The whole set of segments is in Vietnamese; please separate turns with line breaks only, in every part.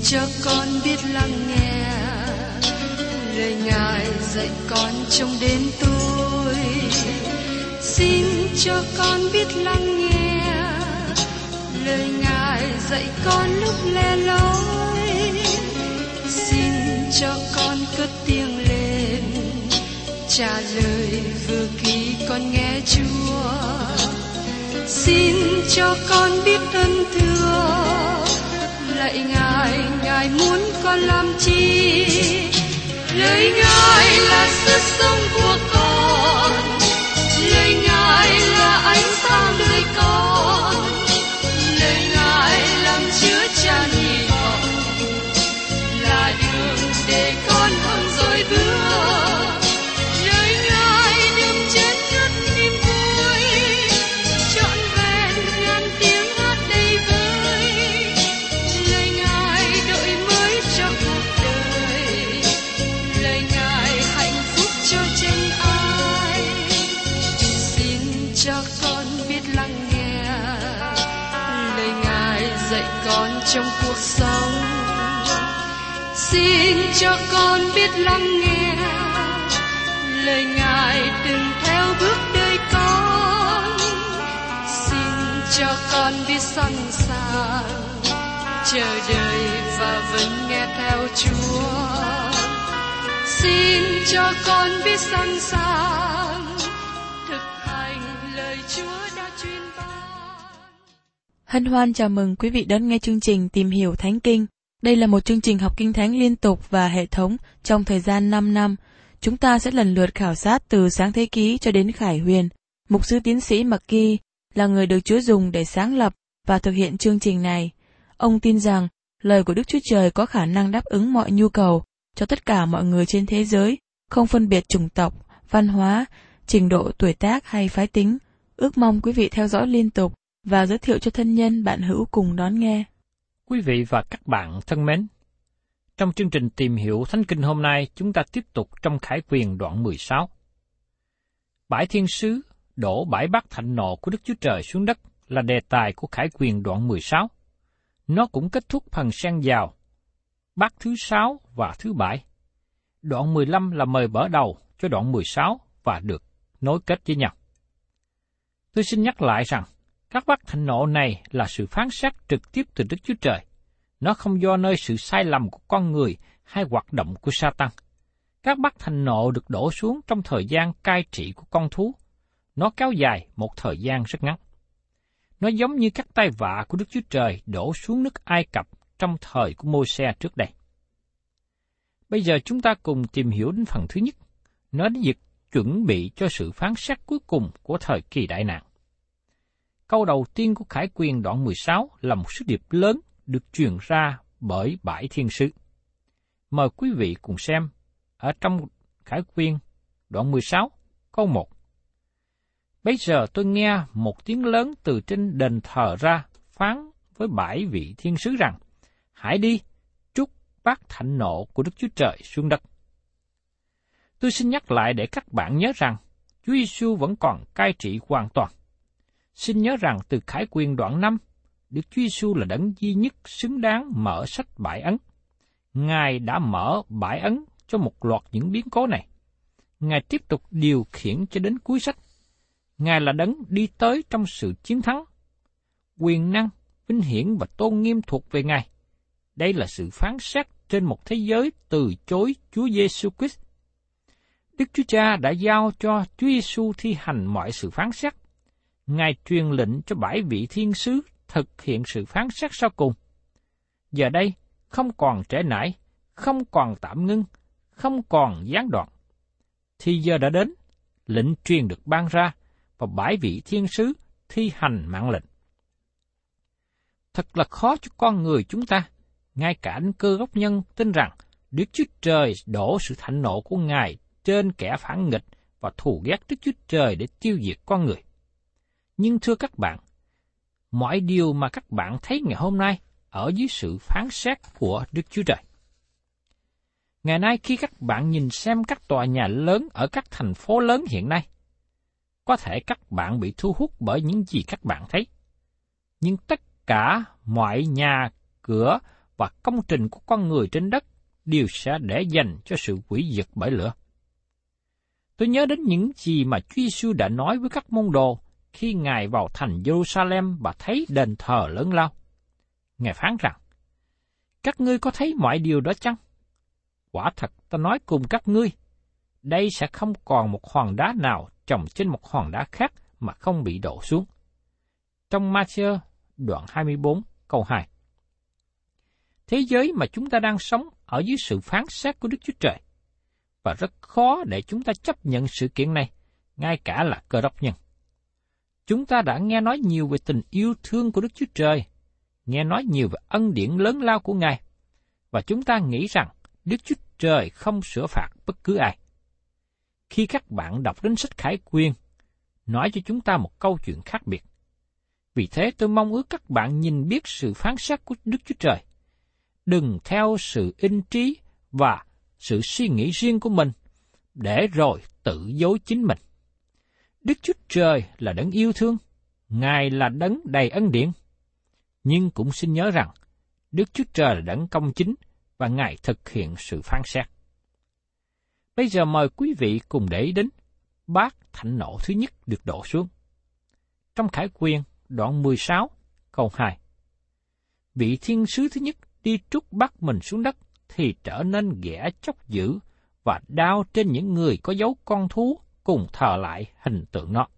cho con biết lắng nghe lời Ngài dạy con trong đêm tối. Xin cho con biết lắng nghe lời Ngài dạy con lúc le lối. Xin cho con cất tiếng lên trả lời vừa khi con nghe Chúa. Xin cho con biết ơn thưa lạy Ngài, Ngài muốn con làm chi? Lời Ngài là sức sống của con, lời Ngài là ánh sáng đời con, lời Ngài làm chứa chan hy vọng, là đường để con hướng dõi bước. Lời Ngài đừng chết ngất niềm vui, trọn vẹn ngàn tiếng hát đầy vơi. Lời Ngài đổi mới cho cuộc đời, lời Ngài hạnh phúc cho chân ai. Xin cho con biết lắng nghe lời Ngài dạy con trong cuộc sống. Xin cho con biết lắng nghe lời Ngài từng theo bước đời con. Xin cho con biết sẵn sàng chờ đợi và vẫn nghe theo Chúa. Xin cho con biết sẵn sàng thực hành lời Chúa đã truyền ban.
Hân hoan chào mừng quý vị đón nghe chương trình Tìm hiểu Thánh Kinh. Đây là một chương trình học Kinh Thánh liên tục và hệ thống trong thời gian 5 năm. Chúng ta sẽ lần lượt khảo sát từ Sáng Thế Ký cho đến Khải Huyền. Mục sư tiến sĩ McGee là người được Chúa dùng để sáng lập và thực hiện chương trình này. Ông tin rằng lời của Đức Chúa Trời có khả năng đáp ứng mọi nhu cầu cho tất cả mọi người trên thế giới, không phân biệt chủng tộc, văn hóa, trình độ tuổi tác hay phái tính. Ước mong quý vị theo dõi liên tục và giới thiệu cho thân nhân bạn hữu cùng đón nghe.
Quý vị và các bạn thân mến, trong chương trình Tìm hiểu Thánh Kinh hôm nay, chúng ta tiếp tục trong Khải Huyền đoạn 16. Bãi thiên sứ đổ bãi bát thạnh nộ của Đức Chúa Trời xuống đất là đề tài của Khải Huyền đoạn 16. Nó cũng kết thúc phần xen vào bát thứ 6 và thứ 7. Đoạn 15 là mời mở đầu cho đoạn 16 và được nối kết với nhau. Tôi xin nhắc lại rằng, các bát thạnh nộ này là sự phán xét trực tiếp từ Đức Chúa Trời. Nó không do nơi sự sai lầm của con người hay hoạt động của Sa-tan. Các bát thạnh nộ được đổ xuống trong thời gian cai trị của con thú. Nó kéo dài một thời gian rất ngắn. Nó giống như các tai vạ của Đức Chúa Trời đổ xuống nước Ai Cập trong thời của Môi-se trước đây. Bây giờ chúng ta cùng tìm hiểu đến phần thứ nhất, nói đến việc chuẩn bị cho sự phán xét cuối cùng của thời kỳ đại nạn. Câu đầu tiên của Khải Huyền đoạn 16 là một sứ điệp lớn được truyền ra bởi bãi thiên sứ. Mời quý vị cùng xem ở trong Khải Huyền đoạn 16 câu 1. Bây giờ tôi nghe một tiếng lớn từ trên đền thờ ra phán với bãi vị thiên sứ rằng, hãy đi, trút bát thạnh nộ của Đức Chúa Trời xuống đất. Tôi xin nhắc lại để các bạn nhớ rằng, Chúa Giêsu vẫn còn cai trị hoàn toàn. Xin nhớ rằng từ Khải Huyền đoạn 5, Đức Chúa Giêsu là đấng duy nhất xứng đáng mở sách bãi ấn. Ngài đã mở bãi ấn cho một loạt những biến cố này. Ngài tiếp tục điều khiển cho đến cuối sách. Ngài là đấng đi tới trong sự chiến thắng. Quyền năng, vinh hiển và tôn nghiêm thuộc về Ngài. Đây là sự phán xét trên một thế giới từ chối Chúa Giêsu Christ. Đức Chúa Cha đã giao cho Chúa Giêsu thi hành mọi sự phán xét. Ngài truyền lệnh cho bãi vị thiên sứ thực hiện sự phán xét sau cùng. Giờ đây, không còn trễ nải, không còn tạm ngưng, không còn gián đoạn. Thì giờ đã đến, lệnh truyền được ban ra, và bãi vị thiên sứ thi hành mạng lệnh. Thật là khó cho con người chúng ta, ngay cả anh Cơ Đốc nhân tin rằng Đức Chúa Trời đổ sự thạnh nộ của Ngài trên kẻ phản nghịch và thù ghét Đức Chúa Trời để tiêu diệt con người. Nhưng thưa các bạn, mọi điều mà các bạn thấy ngày hôm nay ở dưới sự phán xét của Đức Chúa Trời. Ngày nay khi các bạn nhìn xem các tòa nhà lớn ở các thành phố lớn hiện nay, có thể các bạn bị thu hút bởi những gì các bạn thấy. Nhưng tất cả mọi nhà cửa và công trình của con người trên đất đều sẽ để dành cho sự hủy diệt bởi lửa. Tôi nhớ đến những gì mà Chúa Giêsu đã nói với các môn đồ khi Ngài vào thành Jerusalem và thấy đền thờ lớn lao. Ngài phán rằng, các ngươi có thấy mọi điều đó chăng? Quả thật ta nói cùng các ngươi, đây sẽ không còn một hòn đá nào chồng trên một hòn đá khác mà không bị đổ xuống. Trong Ma-thi-ơ đoạn 24 câu 2. Thế giới mà chúng ta đang sống ở dưới sự phán xét của Đức Chúa Trời, và rất khó để chúng ta chấp nhận sự kiện này, ngay cả là Cơ Đốc nhân. Chúng ta đã nghe nói nhiều về tình yêu thương của Đức Chúa Trời, nghe nói nhiều về ân điển lớn lao của Ngài, và chúng ta nghĩ rằng Đức Chúa Trời không sửa phạt bất cứ ai. Khi các bạn đọc đến sách Khải Quyền, nói cho chúng ta một câu chuyện khác biệt. Vì thế tôi mong ước các bạn nhìn biết sự phán xét của Đức Chúa Trời. Đừng theo sự in trí và sự suy nghĩ riêng của mình, để rồi tự dối chính mình. Đức Chúa Trời là đấng yêu thương, Ngài là đấng đầy ân điển. Nhưng cũng xin nhớ rằng, Đức Chúa Trời là đấng công chính và Ngài thực hiện sự phán xét. Bây giờ mời quý vị cùng để ý đến bát thạnh nộ thứ nhất được đổ xuống. Trong Khải Quyền đoạn 16 câu 2. Vị thiên sứ thứ nhất đi trút bát mình xuống đất thì trở nên ghẻ chóc dữ và đao trên những người có dấu con thú cùng thờ lại hình tượng nó.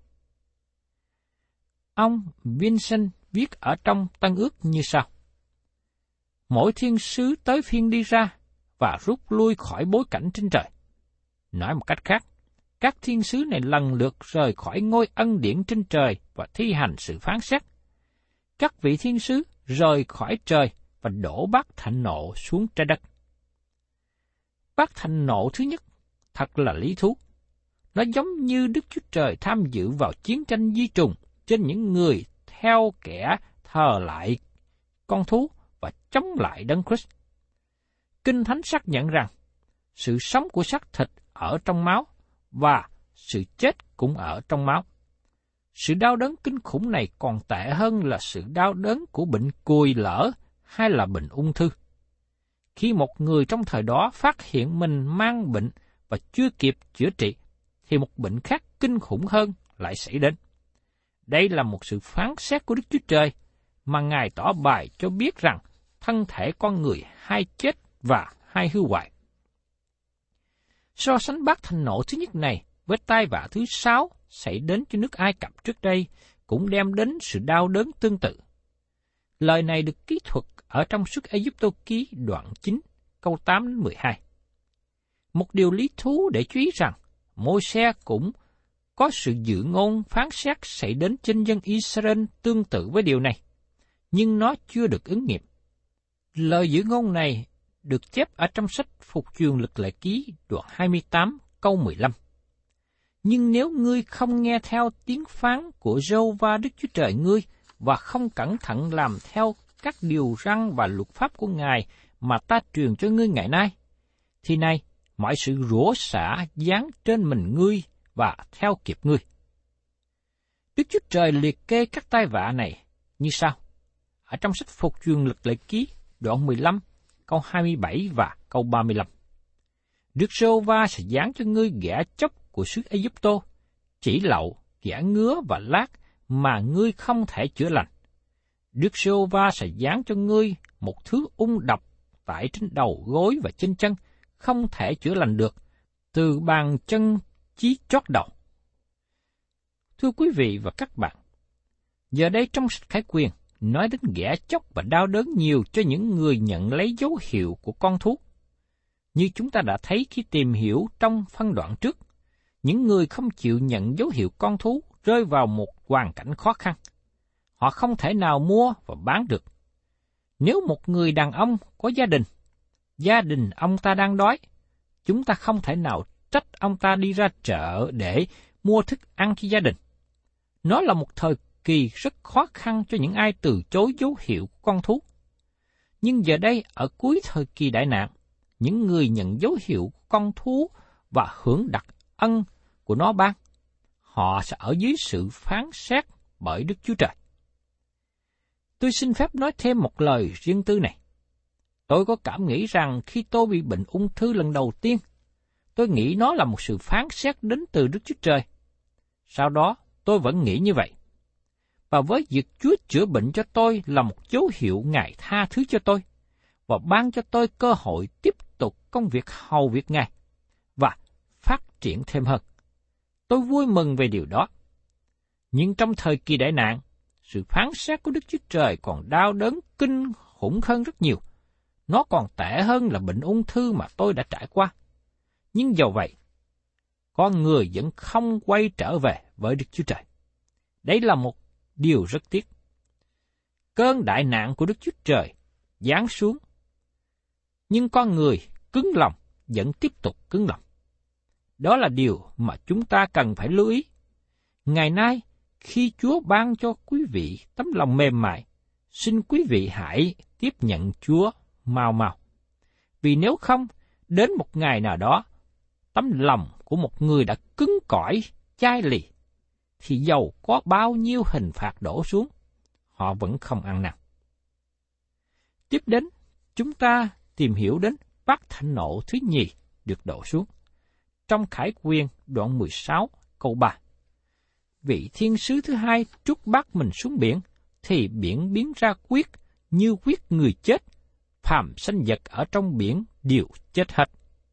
Ông Vincent viết ở trong Tân Ước như sau: mỗi thiên sứ tới phiên đi ra và rút lui khỏi bối cảnh trên trời. Nói một cách khác, các thiên sứ này lần lượt rời khỏi ngôi ân điển trên trời và thi hành sự phán xét. Các vị thiên sứ rời khỏi trời và đổ bát thạnh nộ xuống trái đất. Bát thạnh nộ thứ nhất thật là lý thú. Nó giống như Đức Chúa Trời tham dự vào chiến tranh di trùng trên những người theo kẻ thờ lại con thú và chống lại Đấng Christ. Kinh Thánh xác nhận rằng sự sống của xác thịt ở trong máu và sự chết cũng ở trong máu. Sự đau đớn kinh khủng này còn tệ hơn là sự đau đớn của bệnh cùi lở hay là bệnh ung thư. Khi một người trong thời đó phát hiện mình mang bệnh và chưa kịp chữa trị, thì một bệnh khác kinh khủng hơn lại xảy đến. Đây là một sự phán xét của Đức Chúa Trời mà Ngài tỏ bày cho biết rằng thân thể con người hay chết và hay hư hoại. So sánh bát thạnh nộ thứ nhất này với tai vạ thứ 6 xảy đến cho nước Ai Cập trước đây cũng đem đến sự đau đớn tương tự. Lời này được kỹ thuật ở trong Xuất Ê-díp-tô ký đoạn 9, câu 8-12. Một điều lý thú để chú ý rằng, Môi-se cũng có sự dự ngôn phán xét xảy đến trên dân Israel tương tự với điều này, nhưng nó chưa được ứng nghiệm. Lời dự ngôn này được chép ở trong sách Phục truyền Luật Lệ Ký đoạn 28 câu 15. Nhưng nếu ngươi không nghe theo tiếng phán của Giê-hô-va Đức Chúa Trời ngươi và không cẩn thận làm theo các điều răn và luật pháp của Ngài mà ta truyền cho ngươi ngày nay, thì này, mọi sự rủa xả giáng trên mình ngươi và theo kịp ngươi. Đức Chúa Trời liệt kê các tai vạ này như sau. Ở trong sách Phục truyền Luật Lệ Ký đoạn 15, câu 27 và câu 35. Đức Giê-hô-va sẽ giáng cho ngươi ghẻ chóc của xứ Ê-díp-tô, chỉ lậu, ghẻ ngứa và lát mà ngươi không thể chữa lành. Đức Giê-hô-va sẽ giáng cho ngươi một thứ ung độc tại trên đầu gối và trên chân, không thể chữa lành được, từ bàn chân chí chót đầu. Thưa quý vị và các bạn, giờ đây trong sách Khải Quyền nói đến ghẻ chóc và đau đớn nhiều cho những người nhận lấy dấu hiệu của con thú. Như chúng ta đã thấy khi tìm hiểu trong phân đoạn trước, những người không chịu nhận dấu hiệu con thú rơi vào một hoàn cảnh khó khăn. Họ không thể nào mua và bán được. Nếu một người đàn ông có gia đình ông ta đang đói, chúng ta không thể nào trách ông ta đi ra chợ để mua thức ăn cho gia đình. Nó là một thời kỳ rất khó khăn cho những ai từ chối dấu hiệu của con thú. Nhưng giờ đây, ở cuối thời kỳ đại nạn, những người nhận dấu hiệu của con thú và hưởng đặc ân của nó ban, họ sẽ ở dưới sự phán xét bởi Đức Chúa Trời. Tôi xin phép nói thêm một lời riêng tư này. Tôi có cảm nghĩ rằng khi tôi bị bệnh ung thư lần đầu tiên, tôi nghĩ nó là một sự phán xét đến từ Đức Chúa Trời. Sau đó, tôi vẫn nghĩ như vậy. Và với việc Chúa chữa bệnh cho tôi là một dấu hiệu Ngài tha thứ cho tôi, và ban cho tôi cơ hội tiếp tục công việc hầu việc Ngài, và phát triển thêm hơn. Tôi vui mừng về điều đó. Nhưng trong thời kỳ đại nạn, sự phán xét của Đức Chúa Trời còn đau đớn kinh khủng hơn rất nhiều. Nó còn tệ hơn là bệnh ung thư mà tôi đã trải qua. Nhưng dầu vậy, con người vẫn không quay trở về với Đức Chúa Trời. Đấy là một điều rất tiếc. Cơn đại nạn của Đức Chúa Trời giáng xuống, nhưng con người cứng lòng vẫn tiếp tục cứng lòng. Đó là điều mà chúng ta cần phải lưu ý. Ngày nay, khi Chúa ban cho quý vị tấm lòng mềm mại, xin quý vị hãy tiếp nhận Chúa mau mau. Vì nếu không, đến một ngày nào đó, tấm lòng của một người đã cứng cỏi, chai lì, thì dầu có bao nhiêu hình phạt đổ xuống, họ vẫn không ăn năn. Tiếp đến, chúng ta tìm hiểu đến bát thạnh nộ thứ nhì được đổ xuống. Trong Khải Quyền đoạn 16 câu 3, vị thiên sứ thứ hai trút bát mình xuống biển, thì biển biến ra huyết như huyết người chết, phàm sanh vật ở trong biển đều chết hết.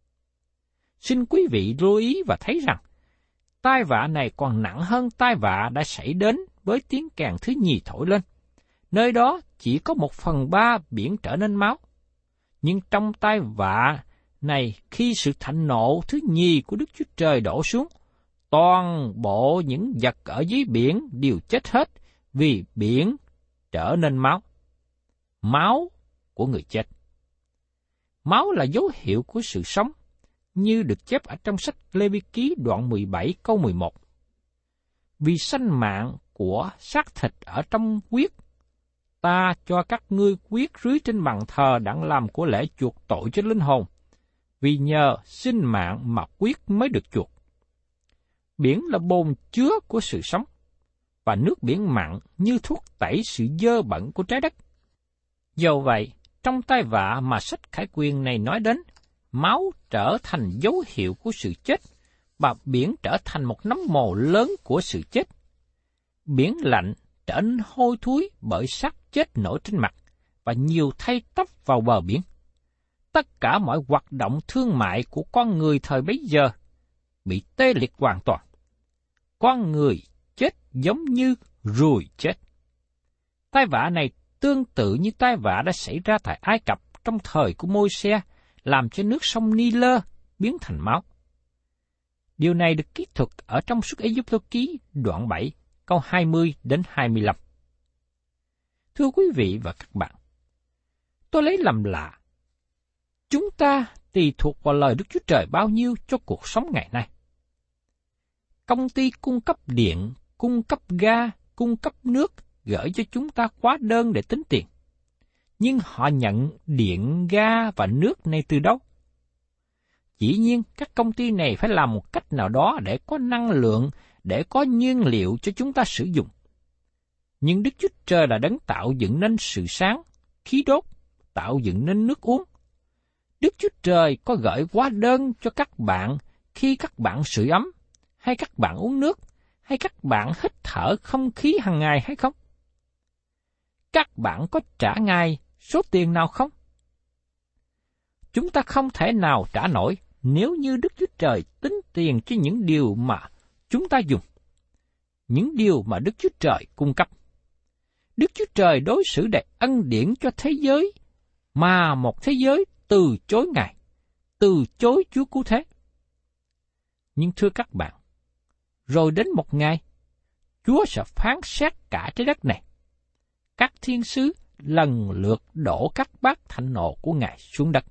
Xin quý vị lưu ý và thấy rằng, tai vạ này còn nặng hơn tai vạ đã xảy đến với tiếng kèn thứ nhì thổi lên. Nơi đó chỉ có 1/3 biển trở nên máu. Nhưng trong tai vạ này, khi sự thạnh nộ thứ nhì của Đức Chúa Trời đổ xuống, toàn bộ những vật ở dưới biển đều chết hết vì biển trở nên máu. Máu của người chết. Máu là dấu hiệu của sự sống, như được chép ở trong sách Lê-vi-ký đoạn 17 câu 11. Vì sanh mạng của xác thịt ở trong huyết, ta cho các ngươi huyết rưới trên bàn thờ đặng làm của lễ chuộc tội cho linh hồn, vì nhờ sinh mạng mà huyết mới được chuộc. Biển là bồn chứa của sự sống, và nước biển mặn như thuốc tẩy sự dơ bẩn của trái đất. Dầu vậy, trong tai vạ mà sách Khải Quyền này nói đến, máu trở thành dấu hiệu của sự chết, và biển trở thành một nấm mồ lớn của sự chết. Biển lạnh trở nên hôi thối bởi xác chết nổi trên mặt, và nhiều thây tấp vào bờ biển. Tất cả mọi hoạt động thương mại của con người thời bấy giờ bị tê liệt hoàn toàn. Con người chết giống như ruồi chết. Tai vạ này tương tự như tai vạ đã xảy ra tại Ai Cập trong thời của Môi-se, làm cho nước sông Ni-lơ biến thành máu. Điều này được kỹ thuật ở trong Xuất Ê-díp-tô ký đoạn 7, câu 20 đến 25. Thưa quý vị và các bạn, tôi lấy làm lạ, chúng ta tùy thuộc vào lời Đức Chúa Trời bao nhiêu cho cuộc sống ngày nay. Công ty cung cấp điện, cung cấp ga, cung cấp nước gửi cho chúng ta hóa đơn để tính tiền. Nhưng họ nhận điện, ga và nước này từ đâu? Dĩ nhiên, các công ty này phải làm một cách nào đó để có năng lượng, để có nhiên liệu cho chúng ta sử dụng. Nhưng Đức Chúa Trời là đấng tạo dựng nên sự sáng, khí đốt, tạo dựng nên nước uống. Đức Chúa Trời có gửi hóa đơn cho các bạn khi các bạn sưởi ấm, hay các bạn uống nước, hay các bạn hít thở không khí hàng ngày hay không? Các bạn có trả Ngài số tiền nào không? Chúng ta không thể nào trả nổi nếu như Đức Chúa Trời tính tiền cho những điều mà chúng ta dùng, những điều mà Đức Chúa Trời cung cấp. Đức Chúa Trời đối xử đầy ân điển cho thế giới, mà một thế giới từ chối Ngài, từ chối Chúa Cứu Thế. Nhưng thưa các bạn, rồi đến một ngày, Chúa sẽ phán xét cả trái đất này. Các thiên sứ lần lượt đổ các bát thạnh nộ của Ngài xuống đất.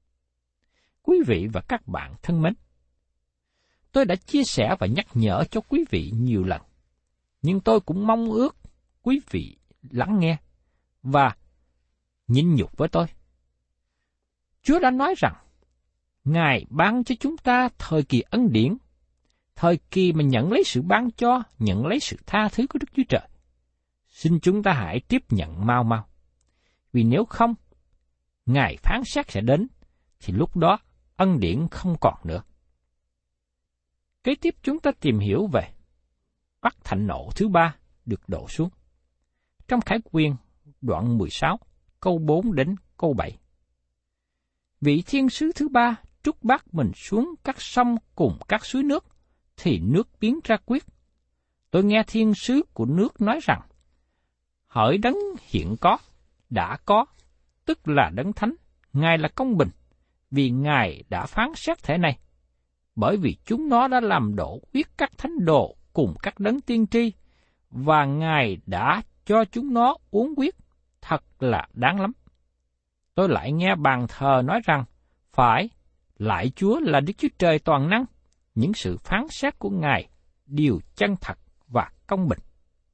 Quý vị và các bạn thân mến, tôi đã chia sẻ và nhắc nhở cho quý vị nhiều lần, nhưng tôi cũng mong ước quý vị lắng nghe và nhịn nhục với tôi. Chúa đã nói rằng, Ngài ban cho chúng ta thời kỳ ân điển, thời kỳ mà nhận lấy sự ban cho, nhận lấy sự tha thứ của Đức Chúa Trời. Xin chúng ta hãy tiếp nhận mau mau. Vì nếu không, ngày phán xét sẽ đến, thì lúc đó ân điển không còn nữa. Kế tiếp chúng ta tìm hiểu về bát thạnh nộ thứ ba được đổ xuống. Trong Khải Quyên đoạn 16, câu 4 đến câu 7. Vị thiên sứ thứ ba trút bát mình xuống các sông cùng các suối nước, thì nước biến ra huyết. Tôi nghe thiên sứ của nước nói rằng, hỡi đấng hiện có, đã có, tức là đấng thánh, Ngài là công bình, vì Ngài đã phán xét thể này. Bởi vì chúng nó đã làm đổ huyết các thánh đồ cùng các đấng tiên tri, và Ngài đã cho chúng nó uống huyết, thật là đáng lắm. Tôi lại nghe bàn thờ nói rằng, phải, lại Chúa là Đức Chúa Trời toàn năng, những sự phán xét của Ngài đều chân thật và công bình.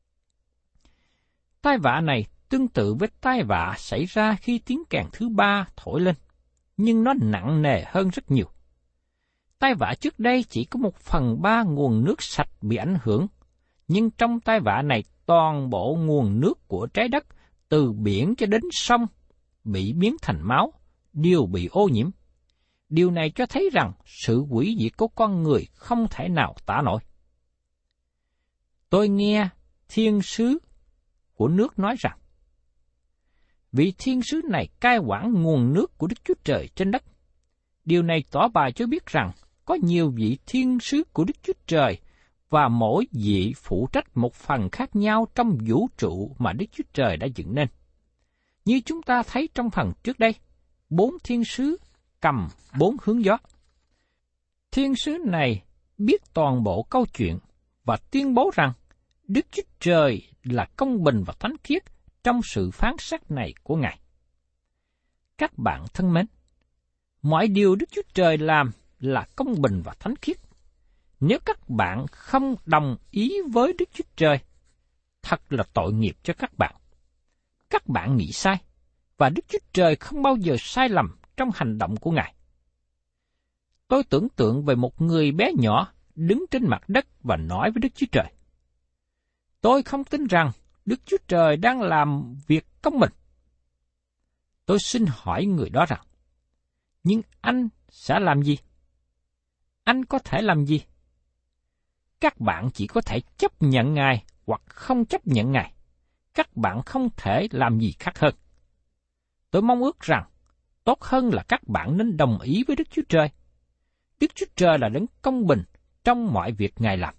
Tai vạ này tương tự với tai vạ xảy ra khi tiếng kèn thứ ba thổi lên, nhưng nó nặng nề hơn rất nhiều. Tai vạ trước đây chỉ có 1/3 nguồn nước sạch bị ảnh hưởng, nhưng trong tai vạ này toàn bộ nguồn nước của trái đất, từ biển cho đến sông, bị biến thành máu, đều bị ô nhiễm. Điều này cho thấy rằng sự hủy diệt của con người không thể nào tả nổi. Tôi nghe thiên sứ của nước nói rằng, vị thiên sứ này cai quản nguồn nước của Đức Chúa Trời trên đất. Điều này tỏ bài cho biết rằng có nhiều vị thiên sứ của Đức Chúa Trời và mỗi vị phụ trách một phần khác nhau trong vũ trụ mà Đức Chúa Trời đã dựng nên. Như chúng ta thấy trong phần trước đây, 4 thiên sứ cầm 4 hướng gió. Thiên sứ này biết toàn bộ câu chuyện và tuyên bố rằng Đức Chúa Trời là công bình và thánh khiết trong sự phán xét này của Ngài. Các bạn thân mến, mọi điều Đức Chúa Trời làm là công bình và thánh khiết. Nếu các bạn không đồng ý với Đức Chúa Trời, thật là tội nghiệp cho các bạn. Các bạn nghĩ sai, và Đức Chúa Trời không bao giờ sai lầm trong hành động của Ngài. Tôi tưởng tượng về một người bé nhỏ đứng trên mặt đất và nói với Đức Chúa Trời, tôi không tin rằng Đức Chúa Trời đang làm việc công bình. Tôi xin hỏi người đó rằng, nhưng anh sẽ làm gì? Anh có thể làm gì? Các bạn chỉ có thể chấp nhận Ngài hoặc không chấp nhận Ngài. Các bạn không thể làm gì khác hơn. Tôi mong ước rằng, tốt hơn là các bạn nên đồng ý với Đức Chúa Trời. Đức Chúa Trời là đấng công bình trong mọi việc Ngài làm.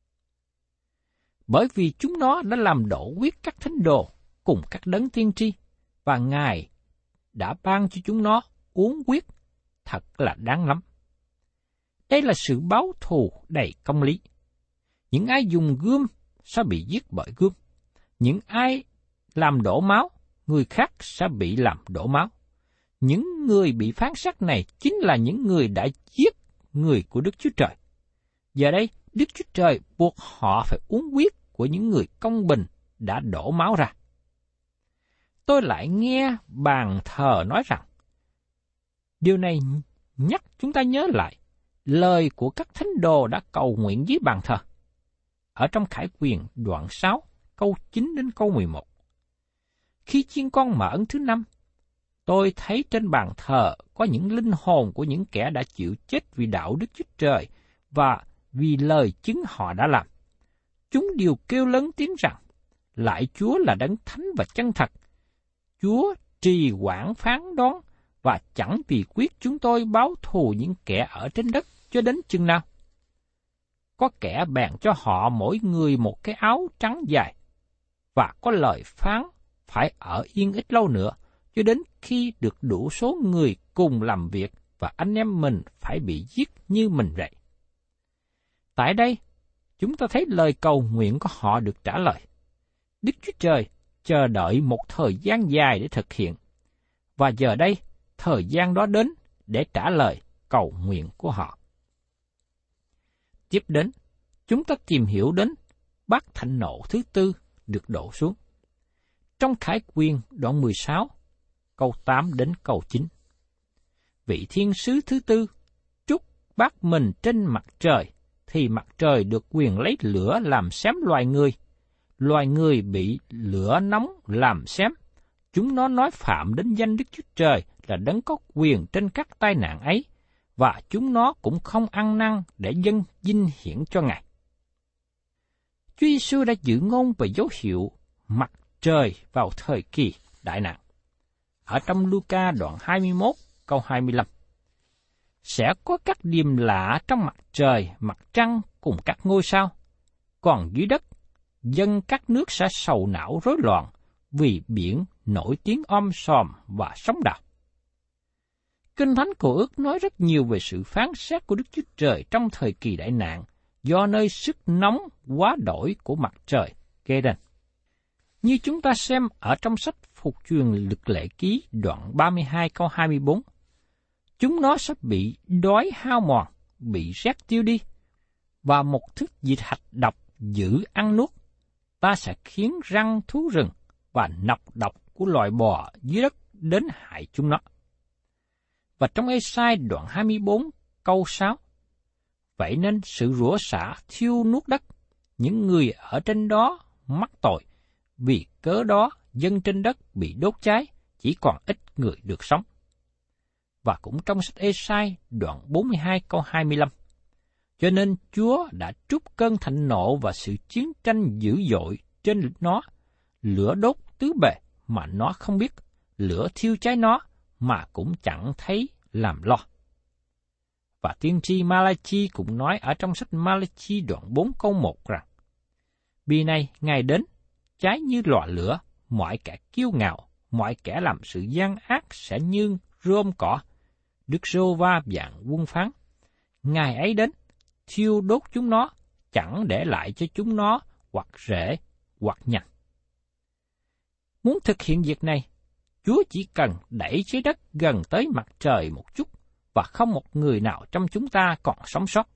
Bởi vì chúng nó đã làm đổ huyết các thánh đồ cùng các đấng tiên tri, và Ngài đã ban cho chúng nó uống huyết, thật là đáng lắm. Đây là sự báo thù đầy công lý. Những ai dùng gươm sẽ bị giết bởi gươm. Những ai làm đổ máu, người khác sẽ bị làm đổ máu. Những người bị phán xét này chính là những người đã giết người của Đức Chúa Trời. Giờ đây, Đức Chúa Trời buộc họ phải uống huyết của những người công bình đã đổ máu ra. Tôi lại nghe bàn thờ nói rằng, điều này nhắc chúng ta nhớ lại lời của các thánh đồ đã cầu nguyện dưới bàn thờ. Ở trong Khải Quyền đoạn 6, câu 9 đến câu 11. Khi chiên con mở ấn thứ 5, tôi thấy trên bàn thờ có những linh hồn của những kẻ đã chịu chết vì đạo Đức Chúa Trời và vì lời chứng họ đã làm. Chúng đều kêu lớn tiếng rằng, lại Chúa là đấng thánh và chân thật. Chúa trì quản phán đoán và chẳng vì quyết chúng tôi báo thù những kẻ ở trên đất cho đến chừng nào. Có kẻ bèn cho họ mỗi người một cái áo trắng dài, và có lời phán phải ở yên ít lâu nữa, cho đến khi được đủ số người cùng làm việc và anh em mình phải bị giết như mình vậy. Tại đây, chúng ta thấy lời cầu nguyện của họ được trả lời. Đức Chúa Trời chờ đợi một thời gian dài để thực hiện, và giờ đây, thời gian đó đến để trả lời cầu nguyện của họ. Tiếp đến, chúng ta tìm hiểu đến bát thạnh nộ thứ tư được đổ xuống. Trong Khải Quyên đoạn 16, câu 8 đến câu 9. Vị thiên sứ thứ tư trút bát mình trên mặt trời, thì mặt trời được quyền lấy lửa làm xém loài người. Loài người bị lửa nóng làm xém, Chúng nó nói phạm đến danh Đức Chúa Trời là đấng có quyền trên các tai nạn ấy, và chúng nó cũng không ăn năn để dâng vinh hiển cho Ngài. Chúa Giêsu đã dự ngôn về dấu hiệu mặt trời vào thời kỳ đại nạn. Ở trong Luca đoạn 21 câu 25. Sẽ có các điềm lạ trong mặt trời, mặt trăng cùng các ngôi sao. Còn dưới đất, dân các nước sẽ sầu não rối loạn vì biển nổi tiếng om sòm và sóng đào. Kinh Thánh Cựu Ước nói rất nhiều về sự phán xét của Đức Chúa Trời trong thời kỳ đại nạn do nơi sức nóng quá đổi của mặt trời gây nên. Như chúng ta xem ở trong sách Phục truyền Luật Lệ Ký đoạn 32 câu 24, chúng nó sẽ bị đói hao mòn, bị rét tiêu đi, và một thức dịch hạch độc dữ ăn nuốt. Ta sẽ khiến răng thú rừng và nọc độc của loài bò dưới đất đến hại chúng nó. Và trong Ê-sai đoạn 24 câu 6, vậy nên sự rủa xả thiêu nuốt đất, những người ở trên đó mắc tội, vì cớ đó dân trên đất bị đốt cháy, chỉ còn ít người được sống. Và cũng trong sách Ê-sai đoạn 42 câu 25, cho nên Chúa đã trút cơn thịnh nộ và sự chiến tranh dữ dội trên nó, lửa đốt tứ bề mà nó không biết, lửa thiêu cháy nó mà cũng chẳng thấy làm lo. Và tiên tri Ma-la-chi cũng nói ở trong sách Ma-la-chi đoạn 4 câu 1 rằng, vì này Ngài đến, cháy như lò lửa, mọi kẻ kiêu ngạo, mọi kẻ làm sự gian ác sẽ như rơm cỏ. Đức Giê-hô-va vạn quân phán, Ngài ấy đến, thiêu đốt chúng nó, chẳng để lại cho chúng nó hoặc rễ hoặc nhành. Muốn thực hiện việc này, Chúa chỉ cần đẩy trái đất gần tới mặt trời một chút, và không một người nào trong chúng ta còn sống sót.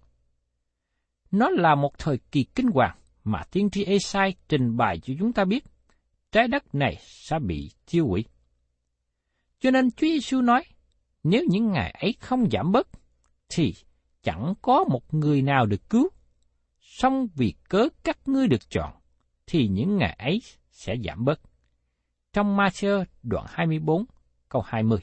Nó là một thời kỳ kinh hoàng mà tiên tri Ê-sai trình bày cho chúng ta biết, trái đất này sẽ bị tiêu hủy. Cho nên Chúa Giêsu nói, nếu những ngày ấy không giảm bớt, thì chẳng có một người nào được cứu. Song vì cớ các ngươi được chọn, thì những ngày ấy sẽ giảm bớt. Trong Ma-thi-ơ đoạn 24 câu 20.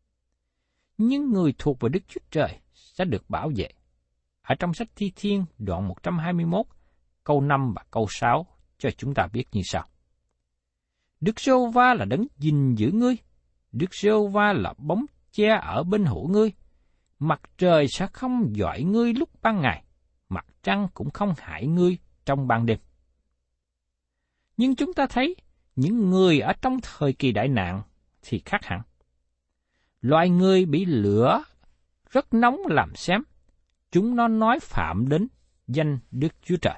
Những người thuộc về Đức Chúa Trời sẽ được bảo vệ. Ở trong sách Thi Thiên đoạn 121 câu 5 và câu 6 cho chúng ta biết như sau. Đức Giê-hô-va là đấng gìn giữ ngươi, Đức Giê-hô-va là bóng che ở bên hữu ngươi. Mặt trời sẽ không dọi ngươi lúc ban ngày, mặt trăng cũng không hại ngươi trong ban đêm. Nhưng chúng ta thấy những người ở trong thời kỳ đại nạn thì khác hẳn. Loài người bị lửa rất nóng làm xém, chúng nó nói phạm đến danh Đức Chúa Trời.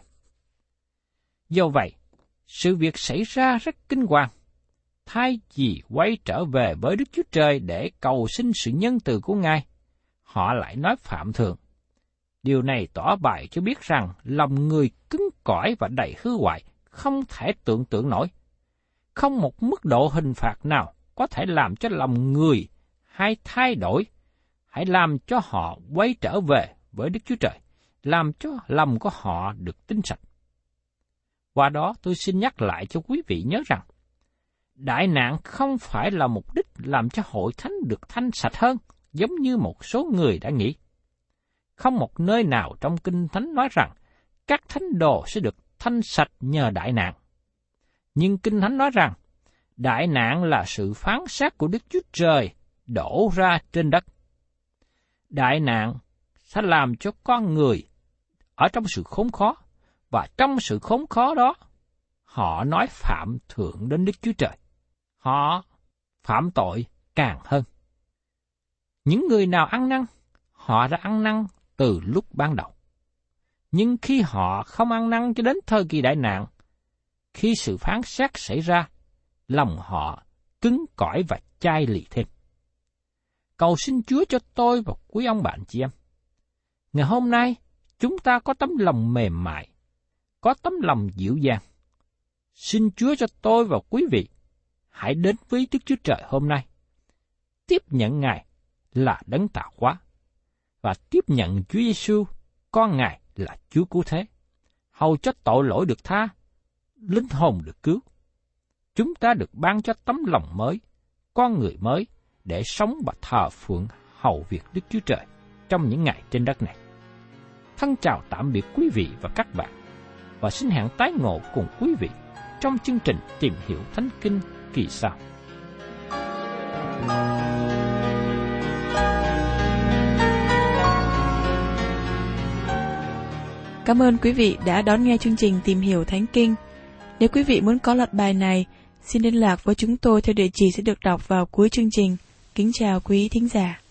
Do vậy, sự việc xảy ra rất kinh hoàng. Thay vì quay trở về với Đức Chúa Trời để cầu xin sự nhân từ của Ngài, họ lại nói phạm thượng. Điều này tỏ bày cho biết rằng lòng người cứng cỏi và đầy hư hoại, không thể tưởng tượng nổi. Không một mức độ hình phạt nào có thể làm cho lòng người hay thay đổi, hãy làm cho họ quay trở về với Đức Chúa Trời, làm cho lòng của họ được tinh sạch. Qua đó tôi xin nhắc lại cho quý vị nhớ rằng, đại nạn không phải là mục đích làm cho hội thánh được thanh sạch hơn, giống như một số người đã nghĩ. Không một nơi nào trong Kinh Thánh nói rằng các thánh đồ sẽ được thanh sạch nhờ đại nạn. Nhưng Kinh Thánh nói rằng, đại nạn là sự phán xét của Đức Chúa Trời đổ ra trên đất. Đại nạn sẽ làm cho con người ở trong sự khốn khó, và trong sự khốn khó đó, họ nói phạm thượng đến Đức Chúa Trời. Họ phạm tội càng hơn. Những người nào ăn năn, họ đã ăn năn từ lúc ban đầu. Nhưng khi họ không ăn năn cho đến thời kỳ đại nạn, khi sự phán xét xảy ra, lòng họ cứng cỏi và chai lì thêm. Cầu xin Chúa cho tôi và quý ông bạn chị em. Ngày hôm nay, chúng ta có tấm lòng mềm mại, có tấm lòng dịu dàng. Xin Chúa cho tôi và quý vị hãy đến với Đức Chúa Trời hôm nay, tiếp nhận Ngài là đấng tạo hóa, và tiếp nhận Chúa Giêsu, con Ngài là Chúa cứu thế, hầu cho tội lỗi được tha, linh hồn được cứu. chúng ta được ban cho tấm lòng mới, con người mới để sống và thờ phượng hầu việc Đức Chúa Trời trong những ngày trên đất này. Thân chào tạm biệt quý vị và các bạn, và xin hẹn tái ngộ cùng quý vị trong chương trình Tìm Hiểu Thánh Kinh kỳ sau.
Cảm ơn quý vị đã đón nghe chương trình Tìm Hiểu Thánh Kinh. Nếu quý vị muốn có loạt bài này, xin liên lạc với chúng tôi theo địa chỉ sẽ được đọc vào cuối chương trình. Kính chào quý thính giả.